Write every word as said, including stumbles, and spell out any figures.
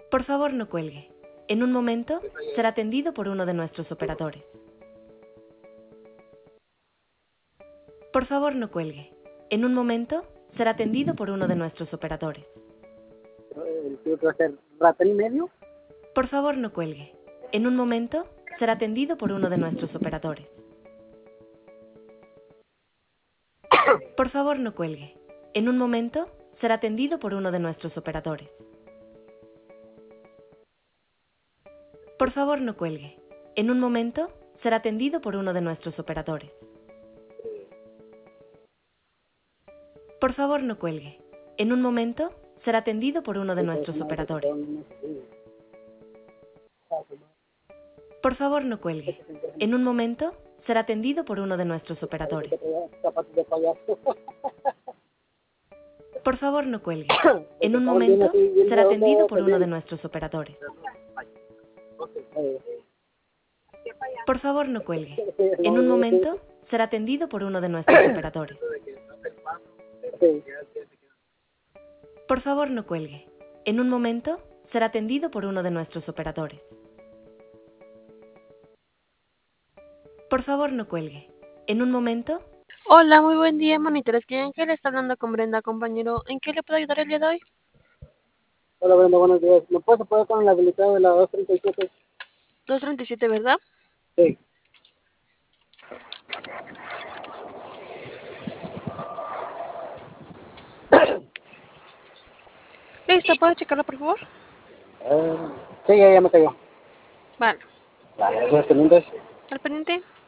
Por favor, no cuelgue. En un momento, será atendido por uno de nuestros operadores. Por favor, no cuelgue. En un momento, será atendido por uno de nuestros operadores. El filtro va a ser ratón y medio. Por favor, no cuelgue. En un momento, será atendido por uno de nuestros operadores. Por favor, no cuelgue. En un momento, será atendido por uno de nuestros operadores. Por favor, no cuelgue. En un momento, será atendido por uno de nuestros operadores. Por favor, no cuelgue. En un momento, será atendido por uno de nuestros operadores. Por favor, no cuelgue. En un momento, será atendido por uno de nuestros operadores. Por favor, no cuelgue. En un momento, será atendido por uno de nuestros operadores. Por favor, no cuelgue. En un momento, será atendido por uno de nuestros operadores. Por favor, no cuelgue. En un momento, será atendido por uno de nuestros operadores. Por favor, no cuelgue. En un momento... Hola, muy buen día, monitores. ¿Quién que le está hablando con Brenda, compañero? ¿En qué le puedo ayudar el día de hoy? Hola Brenda, buenos días. ¿Me puedes apoyar con la habilitada de la dos treinta y siete? dos treinta y siete, ¿verdad? Sí. Listo, ¿puedo checarlo, por favor? Uh, sí, ya, ya me cayó. Vale. Vale, gracias, pendientes. ¿Al pendiente?